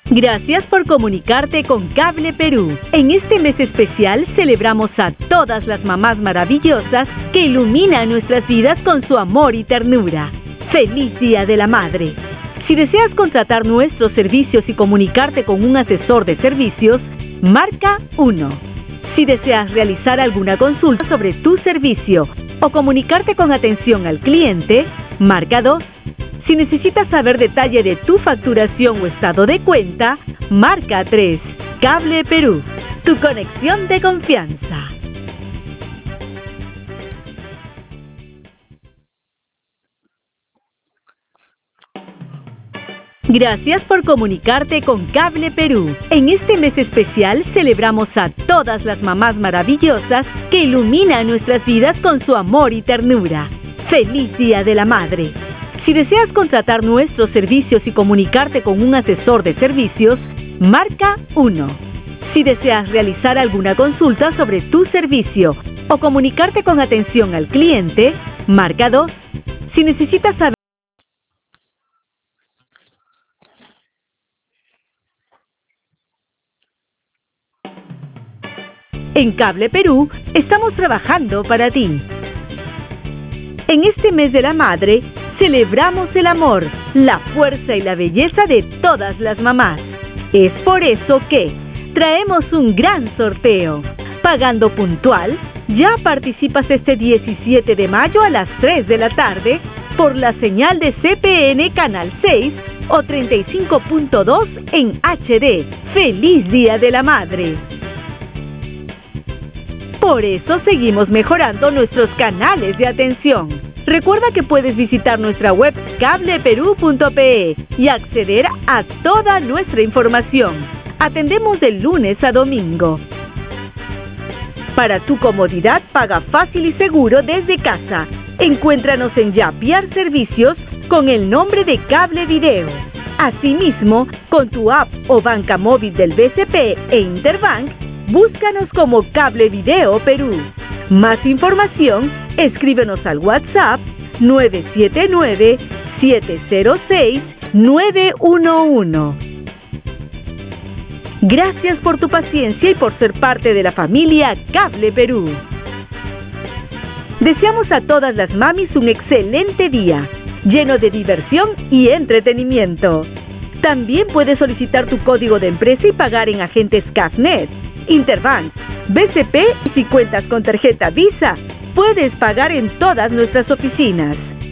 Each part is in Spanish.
Gracias por comunicarte con Cable Perú. En este mes especial celebramos a todas las mamás maravillosas que iluminan nuestras vidas con su amor y ternura. ¡Feliz Día de la Madre! Si deseas contratar nuestros servicios y comunicarte con un asesor de servicios, marca 1. Si deseas realizar alguna consulta sobre tu servicio o comunicarte con atención al cliente, marca 2. Si necesitas saber detalle de tu facturación o estado de cuenta, marca 3. Cable Perú, tu conexión de confianza. Gracias por comunicarte con Cable Perú. En este mes especial celebramos a todas las mamás maravillosas que iluminan nuestras vidas con su amor y ternura. ¡Feliz Día de la Madre! Si deseas contratar nuestros servicios y comunicarte con un asesor de servicios, marca 1. Si deseas realizar alguna consulta sobre tu servicio o comunicarte con atención al cliente, marca 2. Si necesitas saber en Cable Perú, estamos trabajando para ti. En este mes de la madre, celebramos el amor, la fuerza y la belleza de todas las mamás. Es por eso que traemos un gran sorteo. Pagando puntual, ya participas este 17 de mayo a las 3 de la tarde por la señal de CPN Canal 6 o 35.2 en HD. ¡Feliz Día de la Madre! Por eso seguimos mejorando nuestros canales de atención. Recuerda que puedes visitar nuestra web cableperú.pe y acceder a toda nuestra información. Atendemos de lunes a domingo. Para tu comodidad, paga fácil y seguro desde casa. Encuéntranos en Yapiar Servicios con el nombre de Cable Video. Asimismo, con tu app o banca móvil del BCP e Interbank, búscanos como Cable Video Perú. Más información, escríbenos al WhatsApp 979-706-911. Gracias por tu paciencia y por ser parte de la familia Cable Perú. Deseamos a todas las mamis un excelente día, lleno de diversión y entretenimiento. También puedes solicitar tu código de empresa y pagar en agentes CAFNet, Interbank, BCP y si cuentas con tarjeta Visa, puedes pagar en todas nuestras oficinas.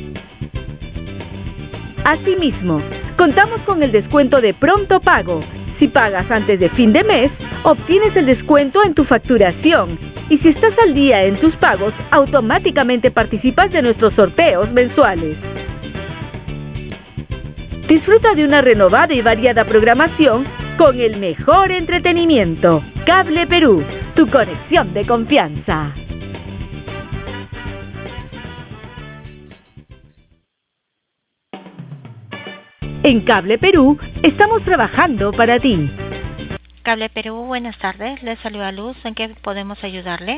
Asimismo, contamos con el descuento de pronto pago. Si pagas antes de fin de mes, obtienes el descuento en tu facturación. Y si estás al día en tus pagos, automáticamente participas de nuestros sorteos mensuales. Disfruta de una renovada y variada programación con el mejor entretenimiento. Cable Perú, tu conexión de confianza. En Cable Perú, estamos trabajando para ti. Cable Perú, buenas tardes. Le saluda Luz. ¿En qué podemos ayudarle?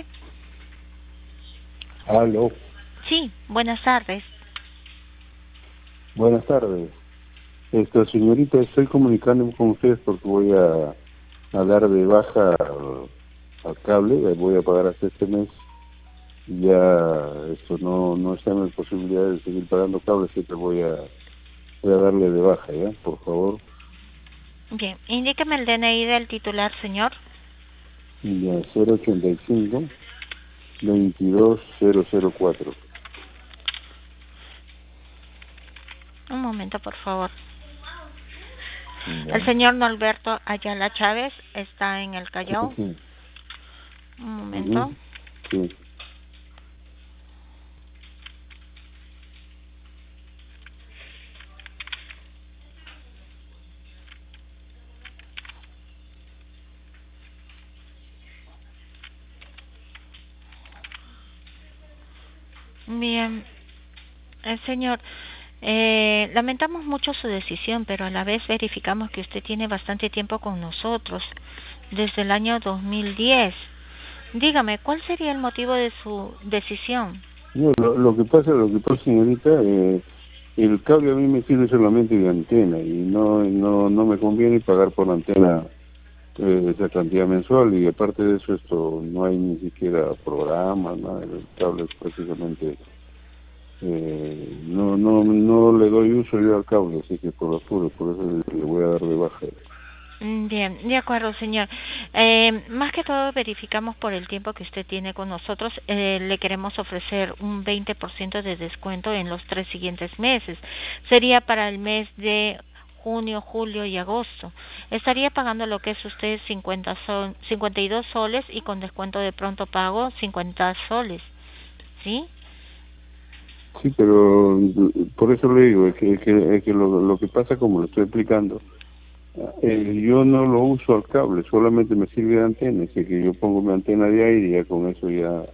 Aló. Sí, buenas tardes. Buenas tardes. Señorita, estoy comunicándome con ustedes porque voy a dar de baja al cable, voy a pagar hasta este mes. Ya no está en la posibilidad de seguir pagando cable, así que voy a darle de baja, ¿ya? Por favor. Bien, indíqueme el DNI del titular, señor. Ya, 085 22004. Un momento, por favor. Ya. El señor Norberto Ayala Chávez está en el Callao. Sí. Un momento. Sí. Bien, señor, lamentamos mucho su decisión, pero a la vez verificamos que usted tiene bastante tiempo con nosotros, desde el año 2010. Dígame, ¿cuál sería el motivo de su decisión? No, lo que pasa, señorita, el cable a mí me sirve solamente de antena y no me conviene pagar por la antena esa cantidad mensual, y aparte de eso esto no hay ni siquiera programa, nada. El cable es prácticamente no le doy uso yo al cable, así que por apuro, por eso le voy a dar de baja. Bien, de acuerdo, señor. Más que todo verificamos por el tiempo que usted tiene con nosotros, le queremos ofrecer un 20% de descuento en los 3 siguientes meses. Sería para el mes de junio, julio y agosto. Estaría pagando lo que es usted 52 soles y con descuento de pronto pago 50 soles. ¿Sí? Sí, pero por eso le digo, es que lo que pasa, como lo estoy explicando, yo no lo uso al cable, solamente me sirve de antena, así que yo pongo mi antena de aire y ya con eso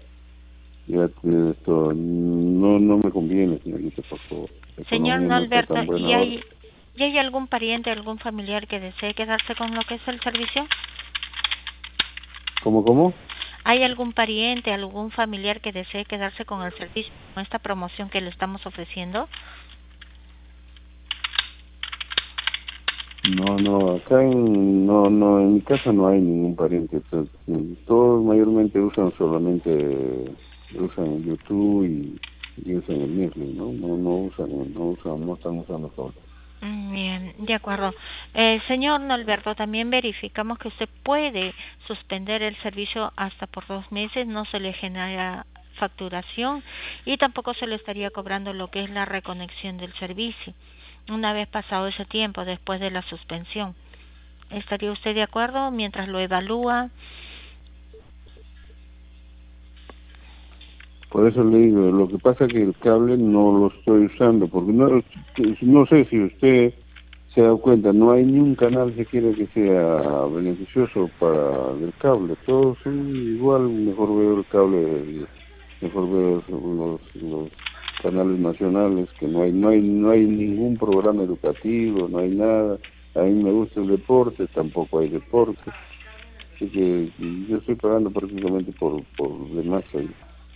esto no me conviene, señorita, por favor. La Señor economía no está Norberto, tan buena ¿y ahora. hay algún pariente, algún familiar que desee quedarse con lo que es el servicio? ¿Cómo? ¿Hay algún pariente, algún familiar que desee quedarse con el servicio, con esta promoción que le estamos ofreciendo? No, acá en mi casa no hay ningún pariente. Todos mayormente usan usan YouTube y usan el Netflix, no están usando todo. Bien, de acuerdo. Señor Norberto, también verificamos que usted puede suspender el servicio hasta por 2 meses, no se le genera facturación y tampoco se le estaría cobrando lo que es la reconexión del servicio una vez pasado ese tiempo después de la suspensión. ¿Estaría usted de acuerdo mientras lo evalúa? Por eso le digo, lo que pasa es que el cable no lo estoy usando, porque no sé si usted se ha dado cuenta, no hay ni un canal siquiera que sea beneficioso para el cable, todos son igual. Mejor veo el cable, mejor veo los canales nacionales, que no hay ningún programa educativo, no hay nada. A mí me gusta el deporte, tampoco hay deporte, así que yo estoy pagando prácticamente por demás ahí.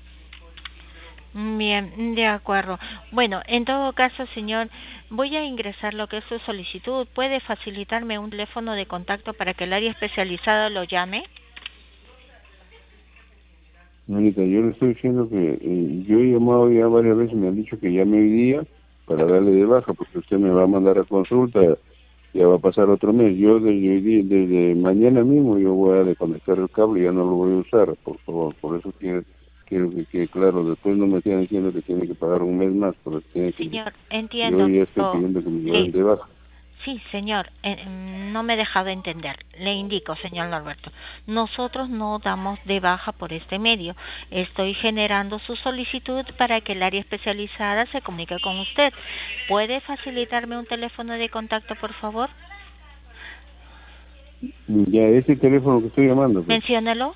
Bien, de acuerdo. Bueno, en todo caso, señor, voy a ingresar lo que es su solicitud. ¿Puede facilitarme un teléfono de contacto para que el área especializada lo llame? Señorita, yo le estoy diciendo que yo he llamado ya varias veces, me han dicho que llame hoy día para darle de baja, porque usted me va a mandar a consulta, ya va a pasar otro mes. Yo desde mañana mismo yo voy a desconectar el cable, ya no lo voy a usar, por favor. Por eso quiero que quede claro. Después no me estén diciendo que tiene que pagar un mes más, porque Señor, yo entiendo. ya estoy pidiendo que me lleven de baja. Sí, señor, no me he dejado entender. Le indico, señor Norberto, nosotros no damos de baja por este medio. Estoy generando su solicitud para que el área especializada se comunique con usted. ¿Puede facilitarme un teléfono de contacto, por favor? Ya, ese teléfono que estoy llamando, pues, Menciónelo.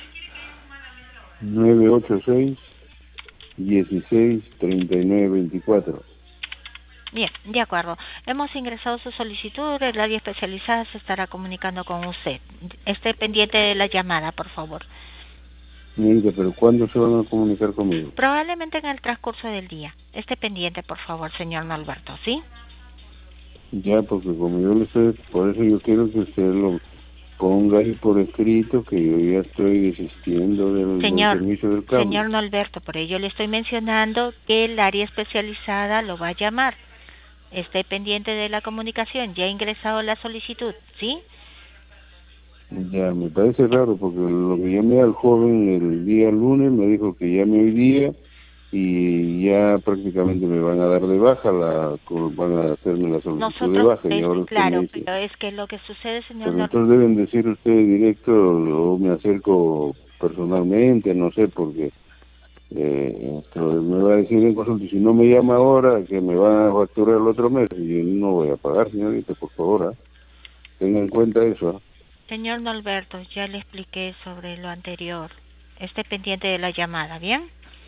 986-16-39-24. Bien, de acuerdo. Hemos ingresado su solicitud, el área especializada se estará comunicando con usted. Esté pendiente de la llamada, por favor. Señorita, pero ¿cuándo se van a comunicar conmigo? Probablemente en el transcurso del día. Esté pendiente, por favor, señor Norberto, ¿sí? Ya, porque como yo le estoy, por eso yo quiero que usted lo ponga ahí por escrito, que yo ya estoy desistiendo del servicio del cable. Señor Norberto, por ello le estoy mencionando que el área especializada lo va a llamar. Esté pendiente de la comunicación. Ya ha ingresado la solicitud, ¿sí? Ya, me parece raro, porque lo que llamé al joven el día lunes me dijo que llame hoy día y ya prácticamente me van a dar de baja, van a hacerme la solicitud de baja. Y ahora usted me dice, pero es que lo que sucede, señor pero entonces deben decir ustedes directo, o me acerco personalmente, no sé, porque me va a decir en consulta, si no me llama ahora, que me van a facturar el otro mes, y yo no voy a pagar, señorita, por favor, tenga en cuenta eso. Señor Norberto, ya le expliqué sobre lo anterior. Esté pendiente de la llamada, ¿bien?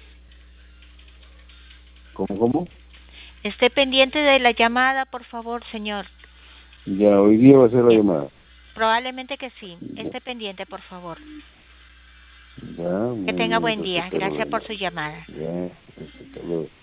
¿Cómo? Esté pendiente de la llamada, por favor, señor. Ya, hoy día va a ser la llamada. Probablemente que sí. Ya. Esté pendiente, por favor. Ya, Que tenga buen entonces, día. Gracias por su llamada. Ya, hasta luego.